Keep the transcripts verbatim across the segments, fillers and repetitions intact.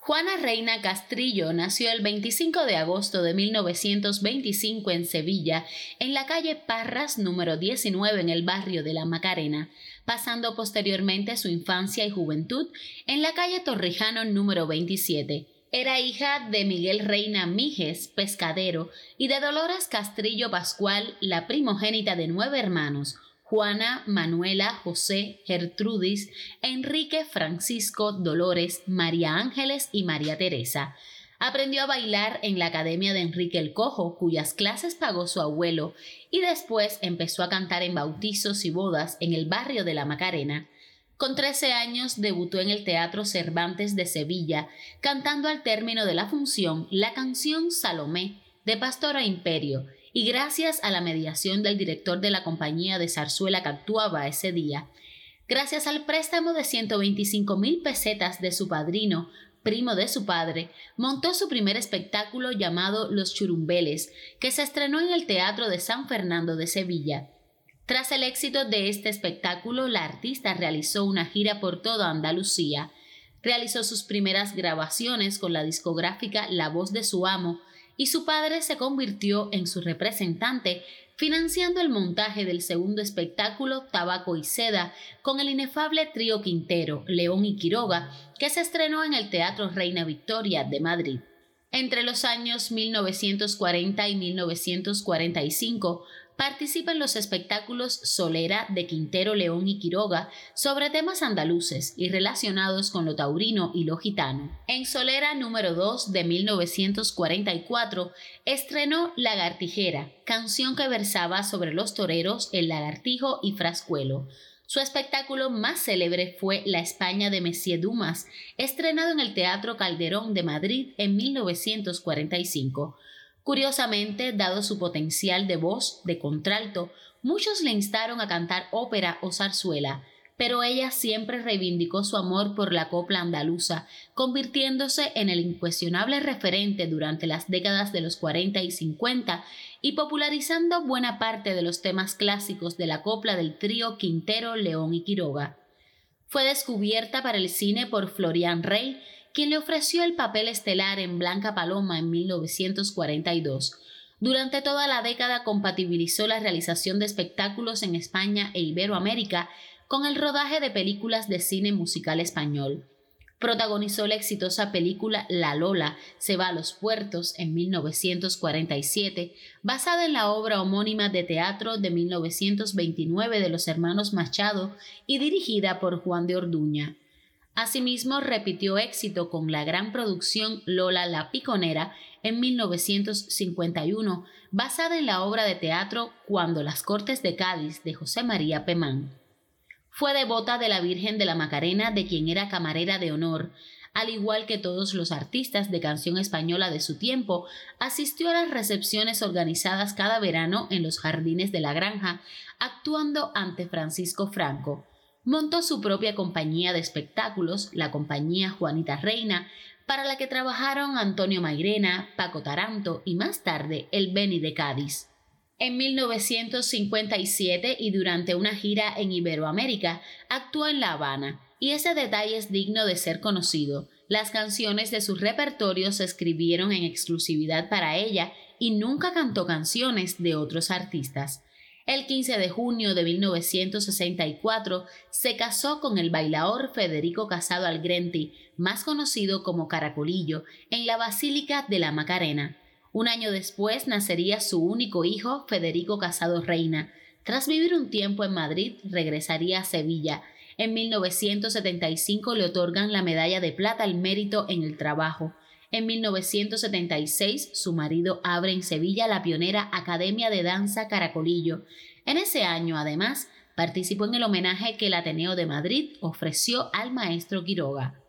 Juana Reina Castrillo nació el veinticinco de agosto de mil novecientos veinticinco en Sevilla, en la calle Parras número diecinueve en el barrio de La Macarena, pasando posteriormente su infancia y juventud en la calle Torrijano número veintisiete. Era hija de Miguel Reina Mijes, pescadero, y de Dolores Castrillo Pascual, la primogénita de nueve hermanos: Juana, Manuela, José, Gertrudis, Enrique, Francisco, Dolores, María Ángeles y María Teresa. Aprendió a bailar en la Academia de Enrique el Cojo, cuyas clases pagó su abuelo, y después empezó a cantar en bautizos y bodas en el barrio de La Macarena. Con trece años debutó en el Teatro Cervantes de Sevilla, cantando al término de la función la canción Salomé, de Pastora Imperio, y gracias a la mediación del director de la compañía de zarzuela que actuaba ese día, gracias al préstamo de ciento veinticinco mil pesetas de su padrino, primo de su padre, montó su primer espectáculo llamado Los Churumbeles, que se estrenó en el Teatro de San Fernando de Sevilla. Tras el éxito de este espectáculo, la artista realizó una gira por toda Andalucía. Realizó sus primeras grabaciones con la discográfica La Voz de su Amo, y su padre se convirtió en su representante, financiando el montaje del segundo espectáculo Tabaco y Seda con el inefable trío Quintero, León y Quiroga, que se estrenó en el Teatro Reina Victoria de Madrid. Entre los años mil novecientos cuarenta y mil novecientos cuarenta y cinco participa en los espectáculos Solera de Quintero, León y Quiroga sobre temas andaluces y relacionados con lo taurino y lo gitano. En Solera número dos de mil novecientos cuarenta y cuatro estrenó Lagartijera, canción que versaba sobre los toreros, el lagartijo y Frascuelo. Su espectáculo más célebre fue La España de Messier Dumas, estrenado en el Teatro Calderón de Madrid en mil novecientos cuarenta y cinco. Curiosamente, dado su potencial de voz de contralto, muchos le instaron a cantar ópera o zarzuela, pero ella siempre reivindicó su amor por la copla andaluza, convirtiéndose en el incuestionable referente durante las décadas de los cuarenta y cincuenta y popularizando buena parte de los temas clásicos de la copla del trío Quintero, León y Quiroga. Fue descubierta para el cine por Florian Rey, quien le ofreció el papel estelar en Blanca Paloma en mil novecientos cuarenta y dos. Durante toda la década compatibilizó la realización de espectáculos en España e Iberoamérica con el rodaje de películas de cine musical español. Protagonizó la exitosa película La Lola se va a los puertos en mil novecientos cuarenta y siete, basada en la obra homónima de teatro de mil novecientos veintinueve de los hermanos Machado y dirigida por Juan de Orduña. Asimismo, repitió éxito con la gran producción Lola la Piconera en mil novecientos cincuenta y uno, basada en la obra de teatro Cuando las Cortes de Cádiz de José María Pemán. Fue devota de la Virgen de la Macarena, de quien era camarera de honor. Al igual que todos los artistas de canción española de su tiempo, asistió a las recepciones organizadas cada verano en los jardines de la Granja, actuando ante Francisco Franco. Montó su propia compañía de espectáculos, la Compañía Juanita Reina, para la que trabajaron Antonio Mairena, Paco Taranto y más tarde el Beni de Cádiz. En mil novecientos cincuenta y siete y durante una gira en Iberoamérica, actuó en La Habana, y ese detalle es digno de ser conocido. Las canciones de su repertorio se escribieron en exclusividad para ella y nunca cantó canciones de otros artistas. El quince de junio de mil novecientos sesenta y cuatro se casó con el bailaor Federico Casado Algrenti, más conocido como Caracolillo, en la Basílica de la Macarena. Un año después nacería su único hijo, Federico Casado Reina. Tras vivir un tiempo en Madrid, regresaría a Sevilla. En mil novecientos setenta y cinco le otorgan la medalla de plata al mérito en el trabajo. En mil novecientos setenta y seis, su marido abre en Sevilla la pionera Academia de Danza Caracolillo. En ese año, además, participó en el homenaje que el Ateneo de Madrid ofreció al maestro Quiroga.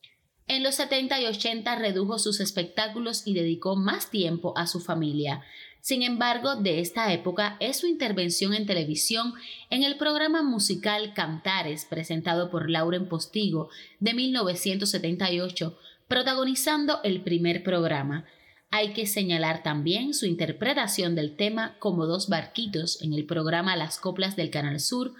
En los setenta y ochenta redujo sus espectáculos y dedicó más tiempo a su familia. Sin embargo, de esta época es su intervención en televisión en el programa musical Cantares, presentado por Lauren Postigo, de mil novecientos setenta y ocho, protagonizando el primer programa. Hay que señalar también su interpretación del tema Como dos barquitos en el programa Las Coplas del Canal Sur,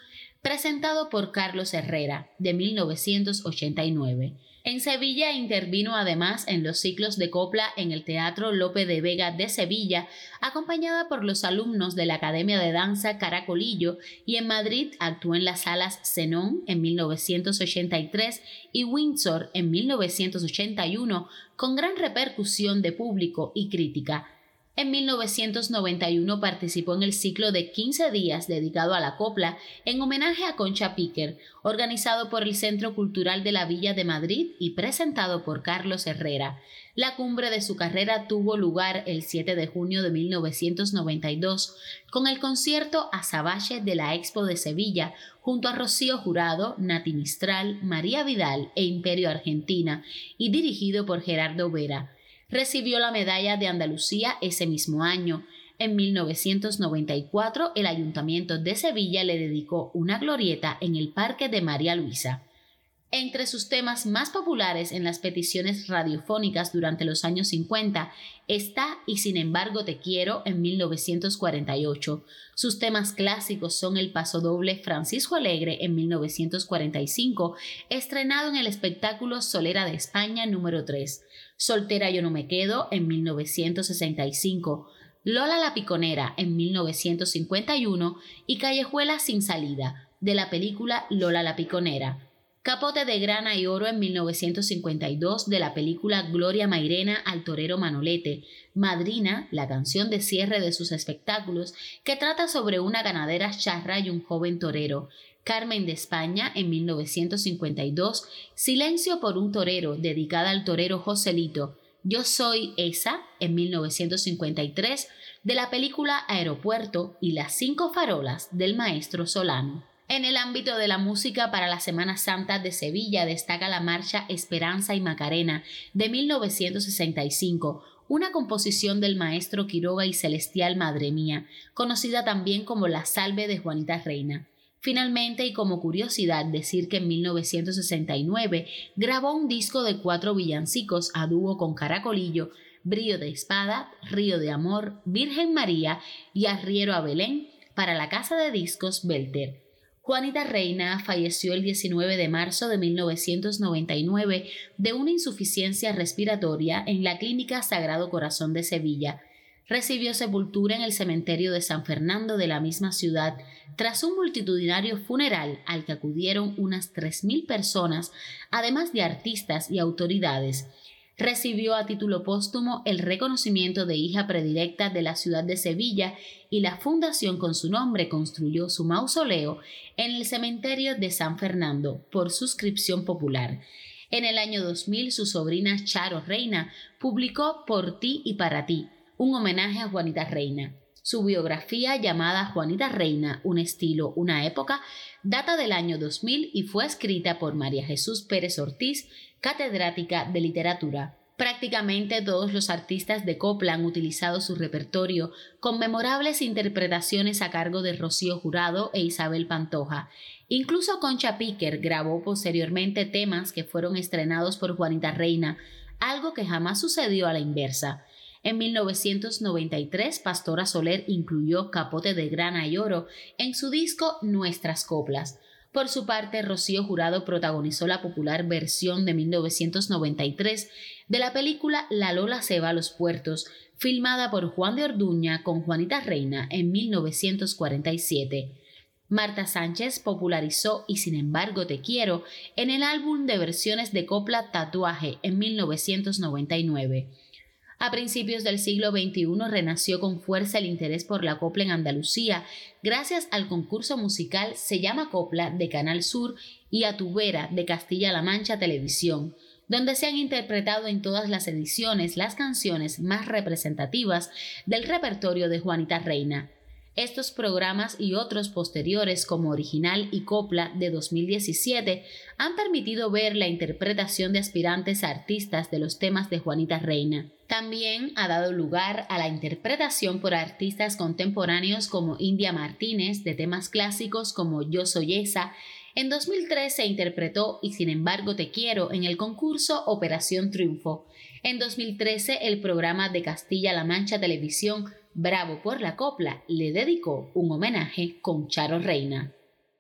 presentado por Carlos Herrera, de mil novecientos ochenta y nueve. En Sevilla intervino además en los ciclos de copla en el Teatro Lope de Vega de Sevilla, acompañada por los alumnos de la Academia de Danza Caracolillo, y en Madrid actuó en las salas Zenón en mil novecientos ochenta y tres y Windsor en mil novecientos ochenta y uno, con gran repercusión de público y crítica. En mil novecientos noventa y uno participó en el ciclo de quince días dedicado a la copla en homenaje a Concha Piquer, organizado por el Centro Cultural de la Villa de Madrid y presentado por Carlos Herrera. La cumbre de su carrera tuvo lugar el siete de junio de mil novecientos noventa y dos con el concierto Azabache de la Expo de Sevilla, junto a Rocío Jurado, Nati Mistral, María Vidal e Imperio Argentina, y dirigido por Gerardo Vera. Recibió la Medalla de Andalucía ese mismo año. En mil novecientos noventa y cuatro, el Ayuntamiento de Sevilla le dedicó una glorieta en el Parque de María Luisa. Entre sus temas más populares en las peticiones radiofónicas durante los años cincuenta está Y sin embargo te quiero en mil novecientos cuarenta y ocho. Sus temas clásicos son el pasodoble Francisco Alegre en mil novecientos cuarenta y cinco, estrenado en el espectáculo Solera de España número tres, Soltera yo no me quedo en mil novecientos sesenta y cinco, Lola la Piconera en mil novecientos cincuenta y uno y Callejuela sin salida, de la película Lola la Piconera. Capote de grana y oro en mil novecientos cincuenta y dos, de la película Gloria Mairena al torero Manolete. Madrina, la canción de cierre de sus espectáculos, que trata sobre una ganadera charra y un joven torero. Carmen de España en mil novecientos cincuenta y dos, Silencio por un torero, dedicada al torero Joselito. Yo soy esa en mil novecientos cincuenta y tres, de la película Aeropuerto, y Las cinco farolas del maestro Solano. En el ámbito de la música para la Semana Santa de Sevilla destaca la marcha Esperanza y Macarena de mil novecientos sesenta y cinco, una composición del maestro Quiroga y Celestial Madre Mía, conocida también como La Salve de Juanita Reina. Finalmente, y como curiosidad, decir que en mil novecientos sesenta y nueve grabó un disco de cuatro villancicos a dúo con Caracolillo, Brío de Espada, Río de Amor, Virgen María y Arriero a Belén, para la casa de discos Belter. Juanita Reina falleció el diecinueve de marzo de mil novecientos noventa y nueve de una insuficiencia respiratoria en la Clínica Sagrado Corazón de Sevilla. Recibió sepultura en el cementerio de San Fernando de la misma ciudad, tras un multitudinario funeral al que acudieron unas tres mil personas, además de artistas y autoridades. Recibió a título póstumo el reconocimiento de hija predilecta de la ciudad de Sevilla, y la fundación con su nombre construyó su mausoleo en el cementerio de San Fernando por suscripción popular. En el año dos mil, su sobrina Charo Reina publicó Por ti y para ti, un homenaje a Juanita Reina. Su biografía, llamada Juanita Reina, un estilo, una época, data del año dos mil y fue escrita por María Jesús Pérez Ortiz, catedrática de literatura. Prácticamente todos los artistas de copla han utilizado su repertorio con memorables interpretaciones a cargo de Rocío Jurado e Isabel Pantoja. Incluso Concha Piquer grabó posteriormente temas que fueron estrenados por Juanita Reina, algo que jamás sucedió a la inversa. En mil novecientos noventa y tres, Pastora Soler incluyó Capote de grana y oro en su disco Nuestras Coplas. Por su parte, Rocío Jurado protagonizó la popular versión de mil novecientos noventa y tres de la película La Lola se va a los puertos, filmada por Juan de Orduña con Juanita Reina en mil novecientos cuarenta y siete. Marta Sánchez popularizó Y sin embargo te quiero en el álbum de versiones de copla Tatuaje en mil novecientos noventa y nueve. A principios del siglo veintiuno renació con fuerza el interés por la copla en Andalucía, gracias al concurso musical Se llama Copla de Canal Sur y A tu Vera de Castilla-La Mancha Televisión, donde se han interpretado en todas las ediciones las canciones más representativas del repertorio de Juanita Reina. Estos programas y otros posteriores como Original y Copla de dos mil diecisiete han permitido ver la interpretación de aspirantes a artistas de los temas de Juanita Reina. También ha dado lugar a la interpretación por artistas contemporáneos como India Martínez de temas clásicos como Yo soy esa. En dos mil tres se interpretó Y sin embargo te quiero en el concurso Operación Triunfo. En dos mil trece el programa de Castilla-La Mancha Televisión Bravo por la Copla le dedicó un homenaje con Charo Reina.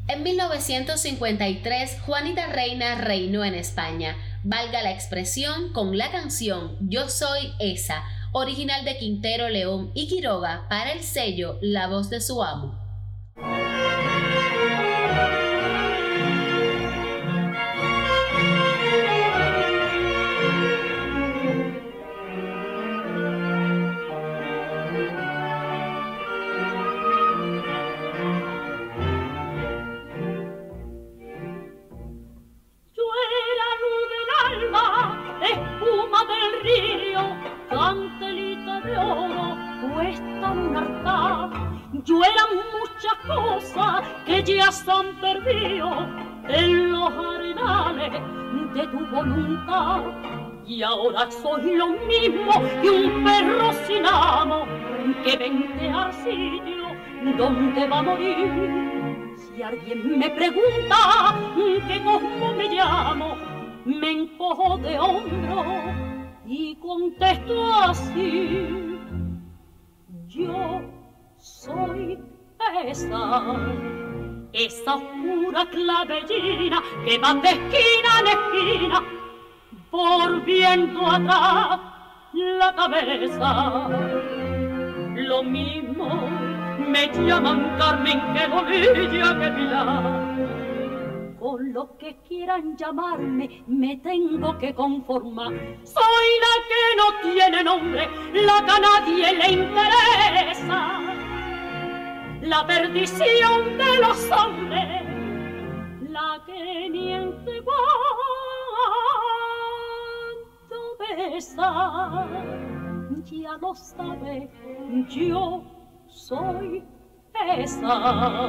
En mil novecientos cincuenta y tres, Juanita Reina reinó en España, valga la expresión, con la canción Yo Soy Esa, original de Quintero, León y Quiroga, para el sello La Voz de Su Amo. Cantelita de oro puesta en un altar. Yo era muchas cosas que ya se han perdido en los arenales de tu voluntad. Y ahora soy lo mismo que un perro sin amo que vente al sitio donde va a morir. Si alguien me pregunta que cómo me llamo, me encojo de hombro y contesto así: yo soy esa, esa oscura clavellina que va de esquina en esquina, volviendo atrás la cabeza. Lo mismo me llaman Carmen que Bolilla que Pilar. Con lo que quieran llamarme, me tengo que conformar. Soy la que no tiene nombre, la que a nadie le interesa. La perdición de los hombres, la que miente cuando besa. Ya lo sabe, yo soy esa.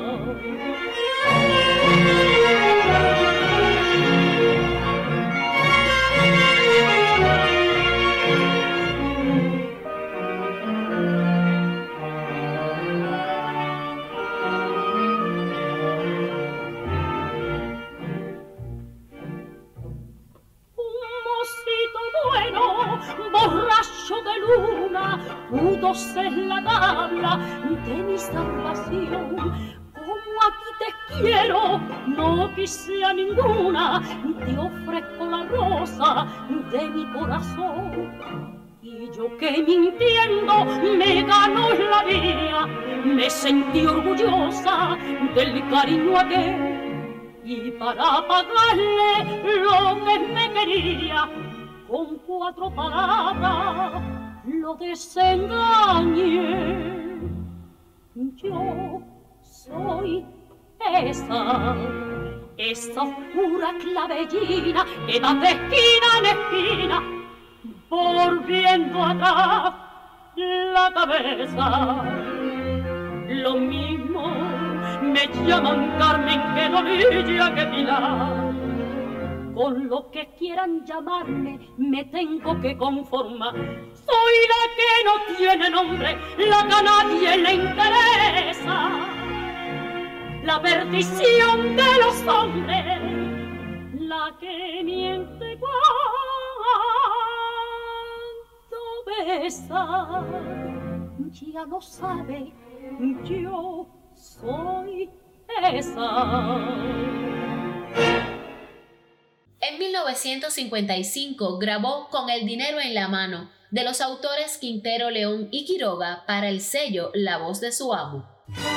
Borracho de luna, pudo ser la tabla de mi salvación. Como aquí te quiero, no quise a ninguna, te ofrezco la rosa de mi corazón. Y yo que mintiendo me ganó la vida, me sentí orgullosa del cariño aquel. Y para pagarle lo que me quería, con cuatro palabras lo desengañé. Yo soy esa, esa oscura clavellina que va de esquina en esquina, volviendo atrás la cabeza. Lo mismo me llaman Carmen que Bolilla que Pilar. Con lo que quieran llamarme, me tengo que conformar. Soy la que no tiene nombre, la que a nadie le interesa. La perdición de los hombres, la que miente cuando besa. Ya lo sabe, yo soy esa. En mil novecientos cincuenta y cinco grabó Con el dinero en la mano, de los autores Quintero, León y Quiroga, para el sello La Voz de Su Amo.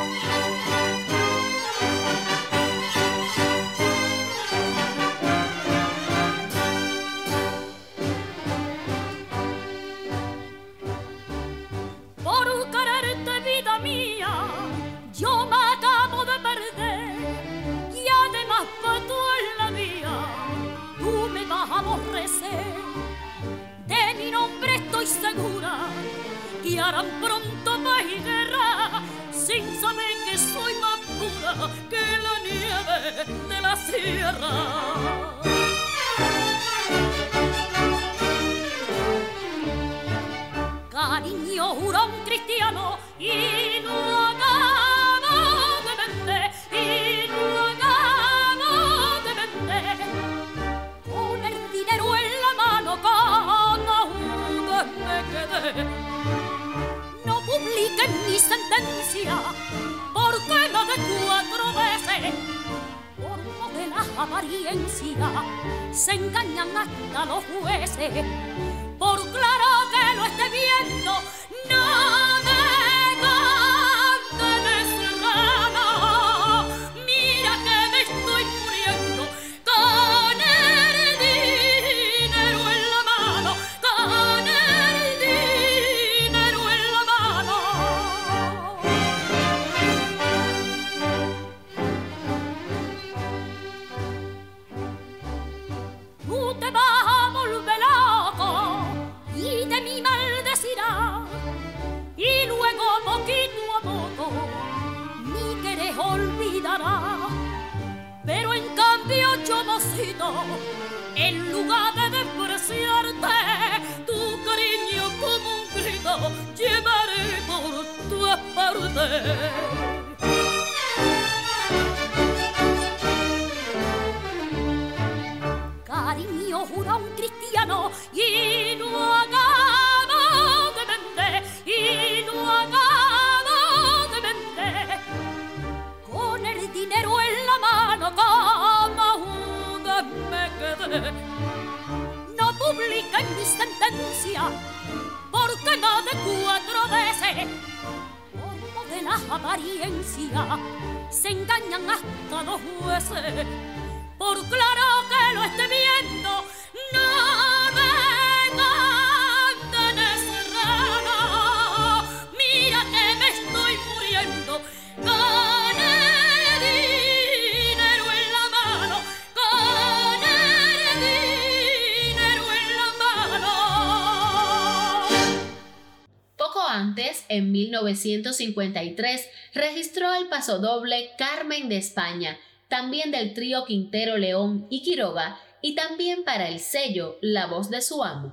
Por quererte, vida mía, yo me acabo de perder, y además que tú en la mía tú me vas a aborrecer. De mi nombre estoy segura que harán pronto paz y guerra, sin saber que soy más pura que la nieve de la sierra. Cariño jura un cristiano y no acabo de vender, y no acabo de vender. Con el dinero en la mano cada una me quedé. No publiquen mi sentencia, porque que no de cuatro veces. Por lo de la apariencia se engañan hasta los jueces. Por claro que lo esté viendo, no me cante serrana. Mira que me estoy muriendo con el dinero en la mano, con el dinero en la mano. Tú te vas a volver loco y de mí maldecirás, y luego poquito a poco mi querer olvidarás. Pero en cambio yo, mocito, en lugar de despreciarte, tu cariño como un grito llevaré por todas partes. Cariño jura un cristiano y no acabo de vender, y no acabo de vender. Con el dinero en la mano como una me quedé. No publiquen mi sentencia, porque no de cuatro veces. Por lo de la apariencia se engañan hasta los jueces. Por claro que lo esté viendo, no me canten serrano. Mira que me estoy muriendo con el dinero en la mano, con el dinero en la mano. Poco antes, en mil novecientos cincuenta y tres, registró el pasodoble Carmen de España, también del trío Quintero, León y Quiroga, y también para el sello La Voz de su Amo.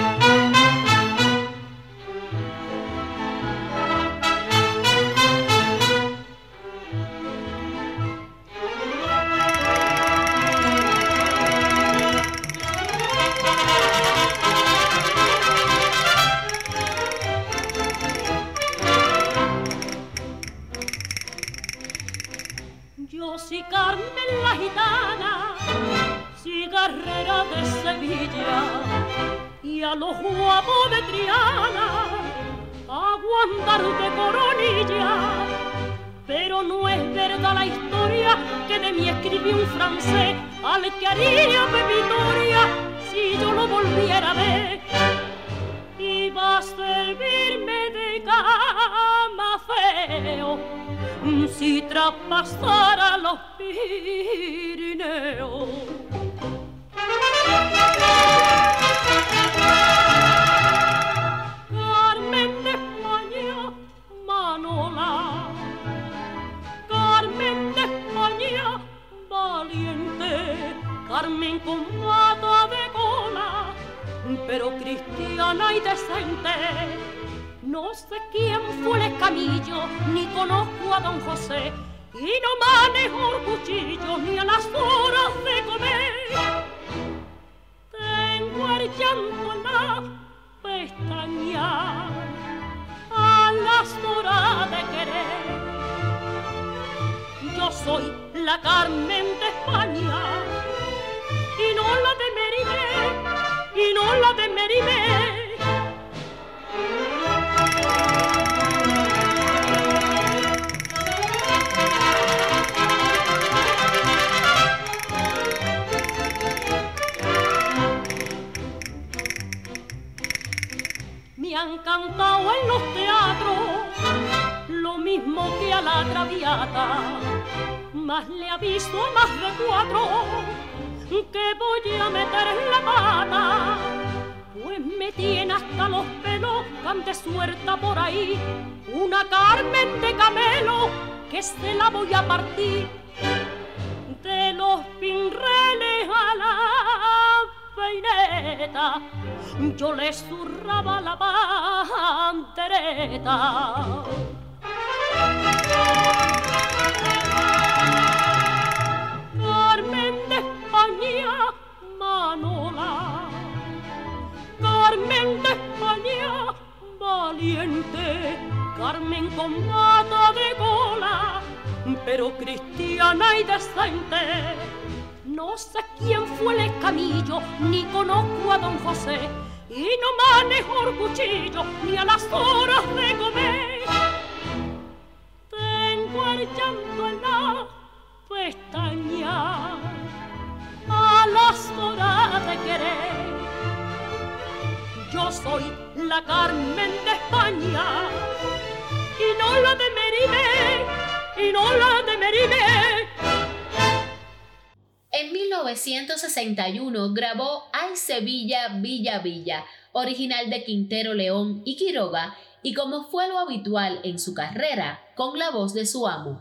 Yo soy Carmen la gitana, cigarrera de Sevilla, y a los guapos de Triana hago andar de coronilla. Pero no es verdad la historia que de mí escribió un francés, al que haría pepitoria si yo lo volviera a ver. Iba a servirme de cama feo si traspasara los Pirineos. Carmen de España, Manola, Carmen de España, valiente, Carmen con mata de cola, pero cristiana y decente. No sé quién fue el escamillo, ni conozco a don José, y no manejo cuchillos ni a las horas de comer. Tengo el llanto en la pestaña a las horas de querer. Yo soy la Carmen de España y no la de Merimé, y no la de Merimé. Me han cantado en los teatros lo mismo que a la Traviata, más le aviso a más de cuatro que voy a meter en la pata, pues me tiene hasta los pelos cante suelta por ahí una Carmen de camelo que se la voy a partir. De los pinreles a la peineta yo le zurraba la pandereta. Carmen de España, Manola, Carmen de España, valiente, Carmen con mata de cola, pero cristiana y decente. No sé quién fue el escamillo, ni conozco a don José, y no manejo el cuchillo, ni a las horas de comer. Tengo el llanto en la pestaña a las horas de querer. Yo soy la Carmen de España y no la de Meribé, y no la de Meribé. En mil novecientos sesenta y uno grabó Ay Sevilla, Villa, Villa, original de Quintero, León y Quiroga, y como fue lo habitual en su carrera, con la voz de su amo.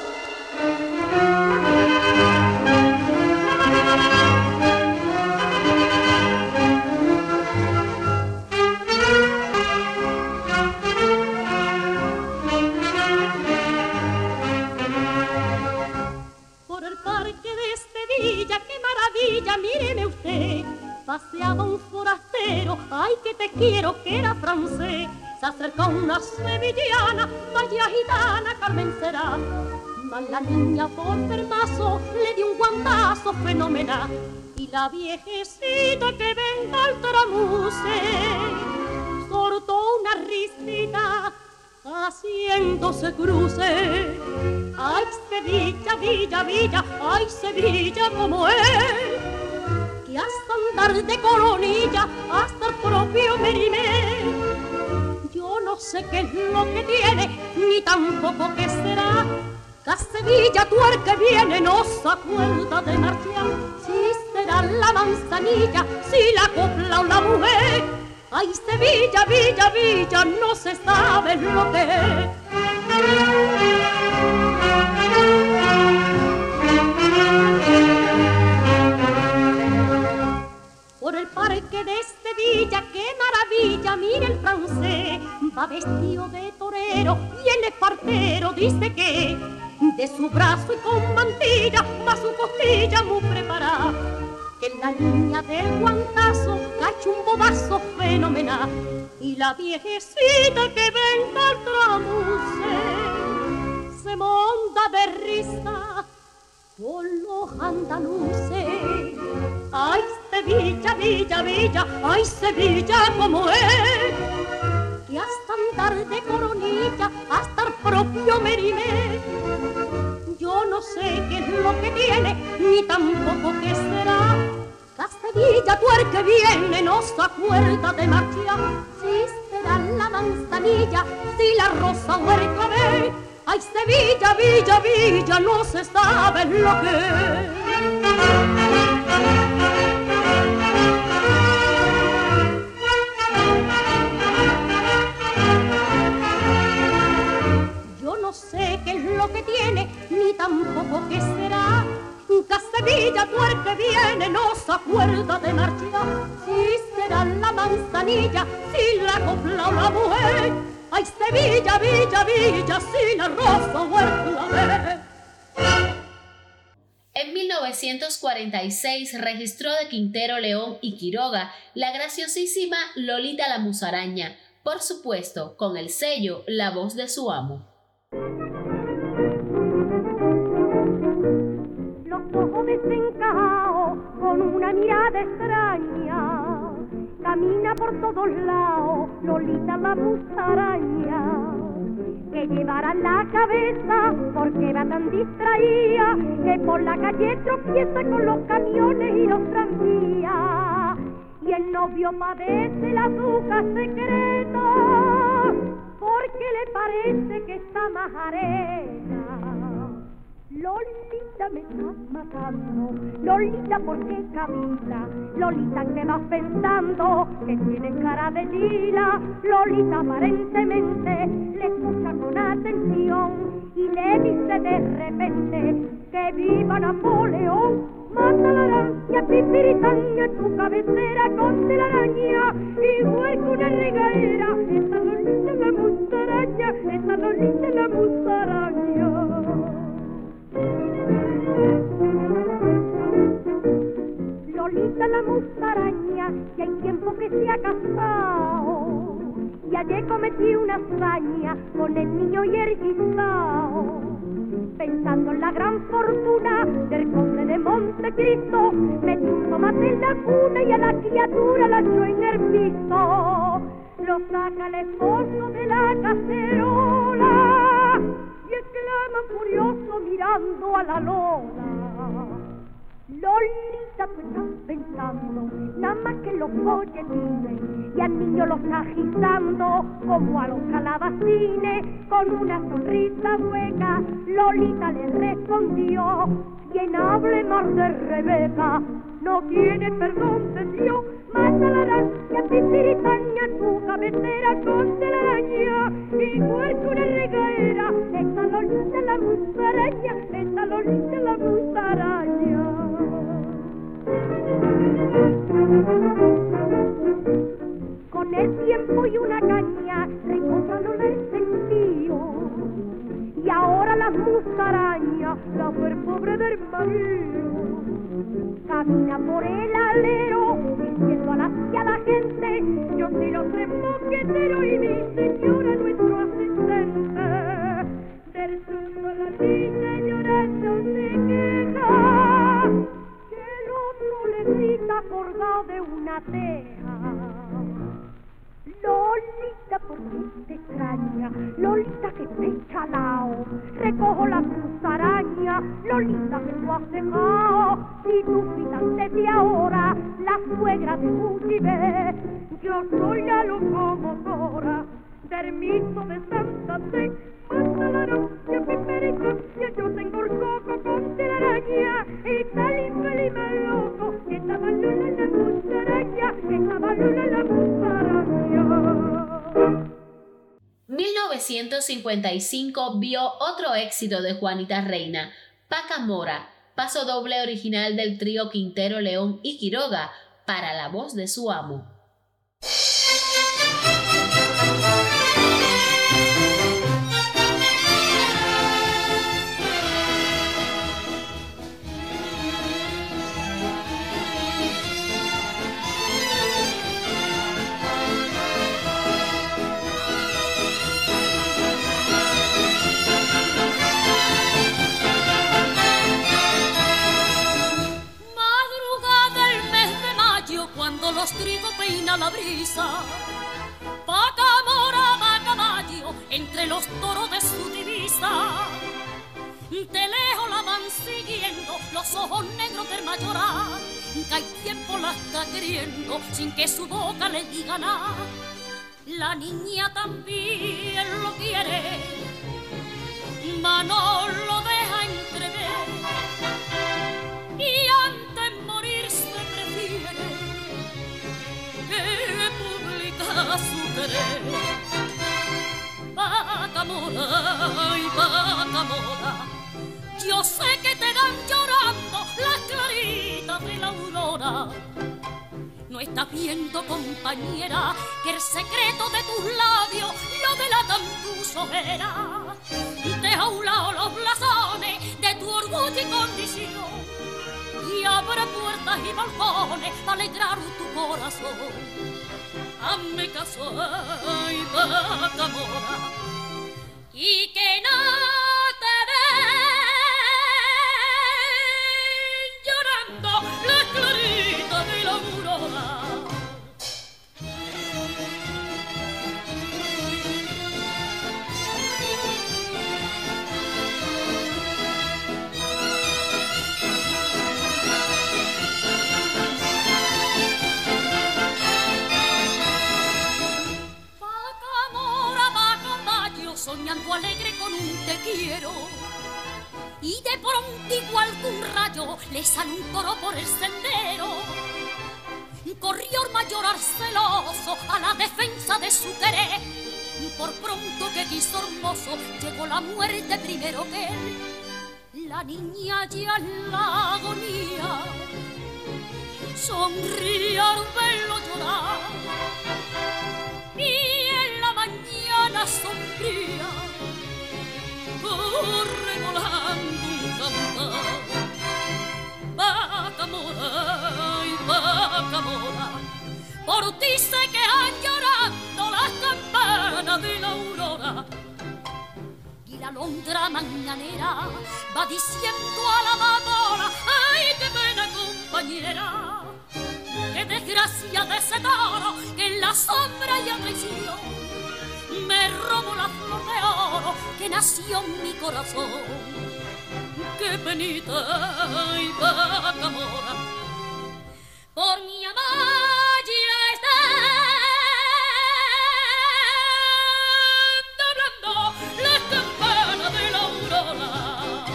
Sevilla, qué maravilla, míreme usted. Paseaba un forastero, ay que te quiero, que era francés. Se acercó una sevillana, vaya gitana, Carmen será. Mas la niña por permazo le dio un guantazo fenomenal. Y la viejecita que venga al tramuse soltó una risita haciéndose cruce. Ay, Sevilla, Villa, Villa, ay, Sevilla como es, que hasta andar de coronilla, hasta el propio Merimé. Yo no sé qué es lo que tiene, ni tampoco qué será, que a Sevilla tú el que viene no se acuerda de marchar. Si será la manzanilla, si la copla o la mujer. Ay, Sevilla, Villa, Villa, no se sabe lo que es. Por el parque de Sevilla, qué maravilla, mira el francés, va vestido de torero y el espartero dice que de su brazo y con mantilla va su costilla muy preparada. Que la niña del guantazo cacha un bobazo fenomenal y la viejecita que venga al tramuse se monta de risa por los andaluces. Ay, Sevilla, Villa, Villa, ay, Sevilla como es, que hasta andar de coronilla, hasta el propio Merimé. Yo no sé qué es lo que tiene, ni tampoco qué será, que a Sevilla tú el que viene no se acuerda de marchar. Si será la manzanilla, si la rosa o el clavel. Ay, Sevilla, Villa, Villa, no se sabe lo que es. Yo no sé qué es lo que tiene, ni tampoco qué será, que a Sevilla tú el que viene no se acuerda de marchar. Si será la manzanilla, si la copla o la mujer. Ay, Sevilla, Villa, Villa, si la rosa o el clavel. En mil novecientos cuarenta y seis registró de Quintero, León y Quiroga la graciosísima Lolita la musaraña, por supuesto con el sello La Voz de su amo. Los ojos desencajados con una mirada extraña, camina por todos lados Lolita la musaraña, que llevará la cabeza porque va tan distraída que por la calle tropieza con los camiones y los tranvías. Y el novio padece la azúcar secreta porque le parece que está más arena. Lolita, me estás matando, Lolita, ¿por qué camina? Lolita, ¿qué vas pensando? Que tiene cara de lila. Lolita aparentemente le escucha con atención y le dice de repente que viva Napoleón. Mata la araña, pipiritaña, en tu cabecera con telaraña, igual que una regadera. Esa Lolita la musaraña, esa Lolita la musaraña. Lolita la musaraña, ya hay tiempo que se ha casado, y ayer cometí una hazaña con el niño y el guisao. pensando en la gran fortuna del conde de Montecristo, metió un tomate en la cuna y a la criatura la echó en el piso. Lo saca el esposo de la cacerola y exclama furioso mirando a la lona: Lolita, tú estás pensando nada más que los folletines, y al niño lo está agitando como a los calabacines. Con una sonrisa hueca Lolita le respondió: quien hable más de Rebeca no tiene perdón de Dios. Mata la araña, pipiritaña, tu cabecera con telaraña, igual que una regadera. Esta Lolita la musaraña, esta Lolita la musaraña. Con el tiempo y una caña recontrándole el sentido, y ahora la musaraña, la mujer pobre del marido, camina por el alero diciendo a la, a la gente: yo soy los tres mosqueteros y mi señora nuestro asistente. Del susto la niña llorando se queja, que el otro le grita colgado de una teja: Lolita, ¿por qué te extraña? Lolita, que te echa lao. Recojo la musaraña, Lolita, que tú has dejado. Si tú fuiste antes de ahora la suegra de Muchibé, yo soy la locomotora del mito de Santa Fe. Mata la araña, piperica, ya yo tengo el coco con telaraña, y tal infeliz me loco, que estaba lula la musaraña, que estaba lula la musaraña. mil novecientos cincuenta y cinco vio otro éxito de Juanita Reina, Paca Mora, paso doble original del trío Quintero, León y Quiroga, para la voz de su amo. Los trigos peina la brisa, Paca Mora va a caballo entre los toros de su divisa. De lejos la van siguiendo los ojos negros del mayoral, que hay tiempo la está queriendo sin que su boca le diga nada. La niña también lo quiere, mas no lo deja entrever, y antes de morir se prefiere que publica su querer. Paca Mora, ay, Paca Mora, yo sé que te dan llorando las claritas de la aurora. No estás viendo, compañera, que el secreto de tus labios lo delatan tus ojeras. Deja a un lado los blasones de tu orgullo y condición, y abre puertas y balcones para alegrar tu corazón. Hazme caso, ay, Paca Mora, y que no te den llorando las claritas de la aurora. Soñando alegre con un te quiero, y de pronto igual que un rayo le sale un toro por el sendero. Corrió el mayoral celoso a la defensa de su querer. Por pronto que quiso hermoso, llegó la muerte primero que él. La niña ya en la agonía sonría al verlo llorar, y en la mañana sombría corre volando un cantar. Paca Mora, ay, Paca Mora, por ti se quedan llorando las campanas de la aurora. Y alondra mañanera va diciendo a la madora, ay, qué pena compañera, qué desgracia de ese toro que en la sombra y a traición me robó la flor de oro que nació en mi corazón. Qué penita y vaca mora por mi amaya está hablando la campana de la aurora.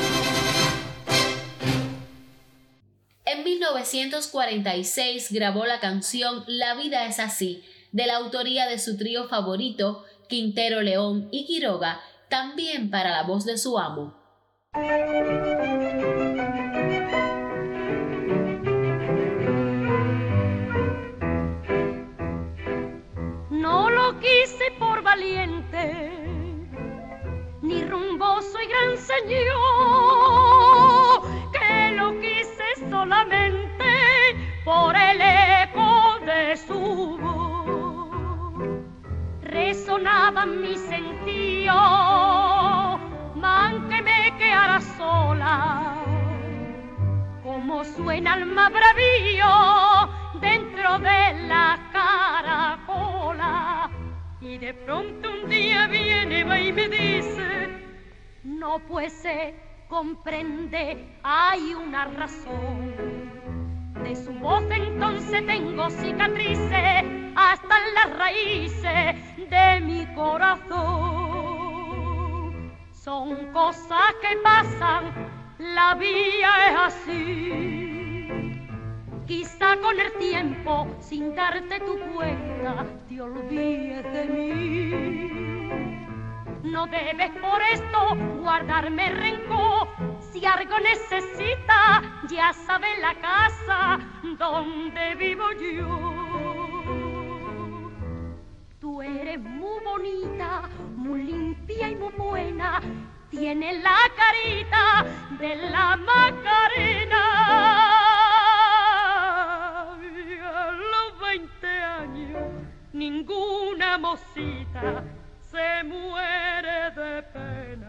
En mil novecientos cuarenta y seis grabó la canción La vida es así, de la autoría de su trío favorito, Quintero, León y Quiroga, también para la voz de su amo. No lo quise por valiente, ni rumboso y gran señor, que lo quise solamente por el eco de su voz. Resonaban mis sentidos, man que me quedara sola, como suena el más bravío dentro de la caracola. Y de pronto un día viene va y me dice, no pues se comprende, hay una razón. De su voz entonces tengo cicatrices hasta en las raíces de mi corazón. Son cosas que pasan, la vida es así. Quizá con el tiempo, sin darte tu cuenta, te olvides de mí. No debes por esto guardarme rencor. Si algo necesita, ya sabes la casa donde vivo yo. Tú eres muy bonita, muy limpia y muy buena. Tienes la carita de la Macarena. Y a los veinte años, ninguna mocita se muere de pena.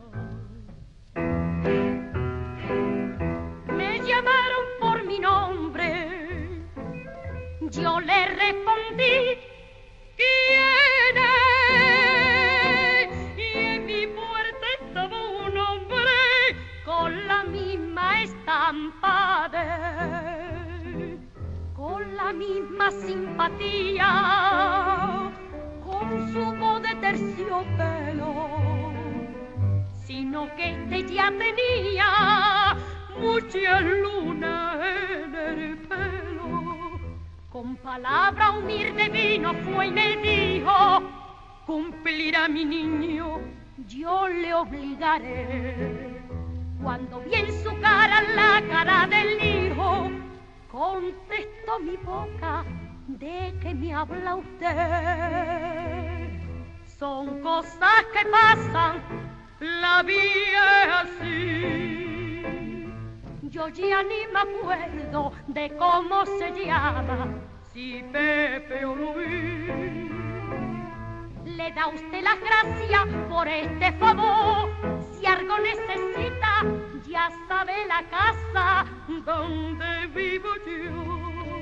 Me llamaron por mi nombre, yo le respondí, ¿quién es? Y en mi puerta estaba un hombre con la misma estampa de, con la misma simpatía, con su voz de terciopelo, sino que este ya tenía muchas lunas en el pelo. Con palabra humilde vino, fue y me dijo, cumplirá mi niño, yo le obligaré. Cuando vi en su cara la cara del hijo, contestó mi boca, ¿de qué me habla usted? Son cosas que pasan, la vida es así. Yo ya ni me acuerdo de cómo se llama, si Pepe o Luis. Le da usted las gracias por este favor. Si algo necesita, ya sabe la casa donde vivo yo.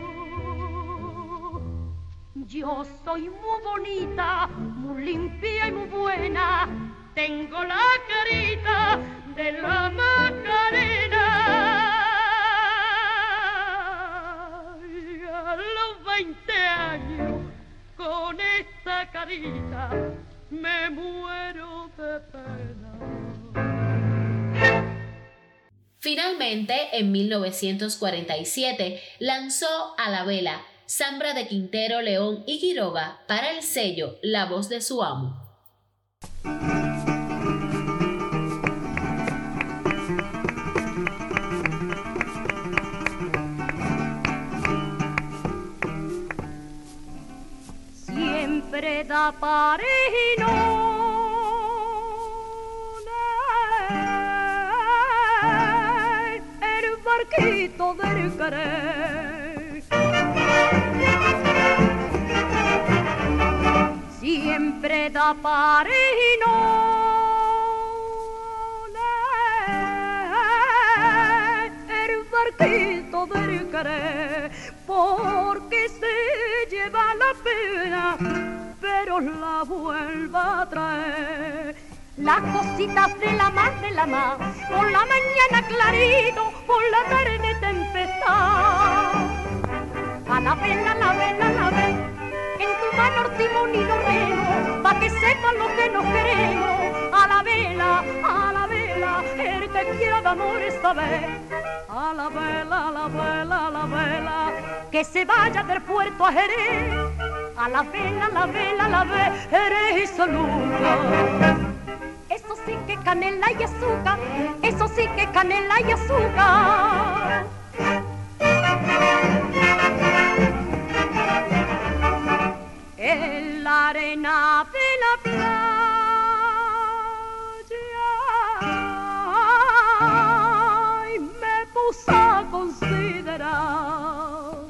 Yo soy muy bonita, muy limpia y muy buena. Tengo la carita de la Macarena. Y a los veinte años, con esta carita, me muero de pena. Finalmente, en mil novecientos cuarenta y siete, lanzó A la Vela, Zambra de Quintero, León y Quiroga para el sello La Voz de su Amo. Siempre da parino el barquito del querer. Siempre da parino poquito del querer, porque se lleva la pena, pero la vuelva a traer. Las cositas de la mar, de la mar, por la mañana clarito, por la tarde tempestad. A la vela, la vela, la vela, en tu mano el timón y los remos, pa' que sepan lo que nos queremos. A la vela, a la vela, el que quiera de amor esta vez. A la vela, a la vela, a la vela, que se vaya del puerto a Jerez. A la vela, a la vela, a la vela, Jerez y saluda. Eso sí que canela y azúcar, eso sí que canela y azúcar. En la arena de la playa ay, me puse a considerar.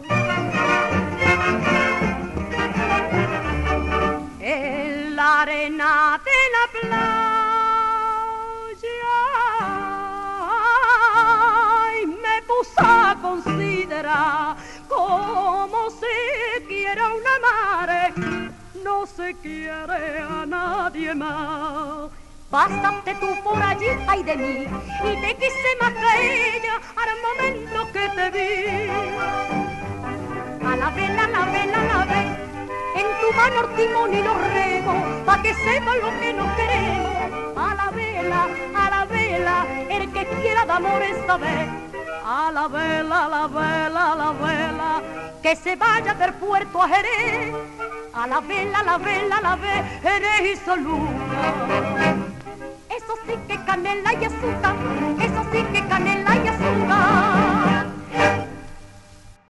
En la arena de la playa ay, me puse a considerar cómo se quiere una madre, no se quiere a nadie más. Pasaste tú por allí, ay de mí, y te quise más que ella al momento que te vi. A la vela, a la vela, a la vela, en tu mano el timón y los remos, pa' que sepan lo que nos queremos. A la vela, a la vela, el que quiera de amor esta vez. A la vela, a la vela, a la vela, que se vaya del puerto a Jerez. A la vela, a la vela, a la vela, Jerez y saluda. Eso sí que canela y azúcar, eso sí que canela y azúcar.